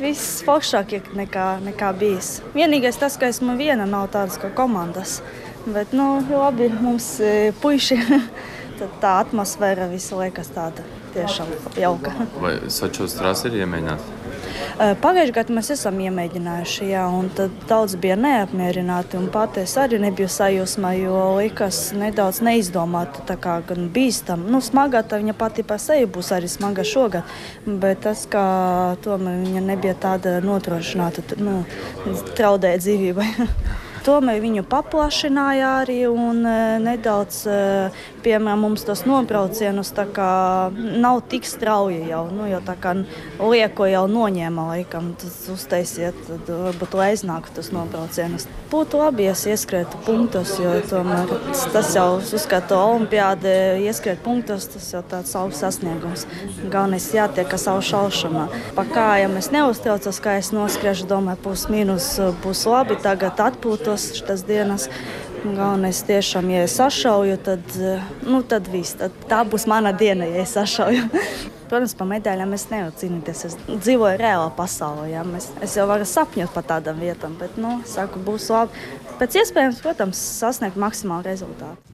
viss foršāk nekā bijis. Vienīgais tas, ka esmu viena, nav tādas kā komandas. Bet, labi, mums puiši, tad tā atmosfēra visu liekas tāda tiešām jauka. Vai Sočos trasi ir iemēģināti? Pagājušajā gadā mēs esam iemēģinājuši, un tad daudz bija neapmierināti. Pati es arī nebiju sajūsmā, jo likas nedaudz neizdomāta, tā kā gan bīstam. Smagā tā viņa pati par sevi būs arī smaga šogad, bet tas, ka tomēr viņa nebija tāda nodrošināta, traudēja dzīvībai. Tomēr viņu paplašināja arī un nedaudz, piemēram, mums tos nobraucienus tā kā nav tik strauji jau. Jau tā kā lieko jau noņēma laikam, tas uztaisiet, tad varbūt lai iznāku tos nobraucienus. Būtu labi, ja ieskrētu punktus, jo tomēr tas jau uzskatu olimpiāde, ieskriet punktus, tas jau tāds augsts sasniegums. Galvenais jātiek ar savu šaušanā. Pa kājām es neuztraucos, kā es noskriešu, domāju, plus mīnus būs labi, tagad atpūtos šitas dienas. Galvenais tiešām, ja es sašauju, tad viss. Tad tā būs mana diena, ja es sašauju. Protams, par medaļām es nevaru cīnīties. Es dzīvoju reālā pasaulē. Ja? Es jau varu sapņot par tādām vietām, bet, saku, būs labi. Pēc iespējams, protams, sasniegt maksimālu rezultātu.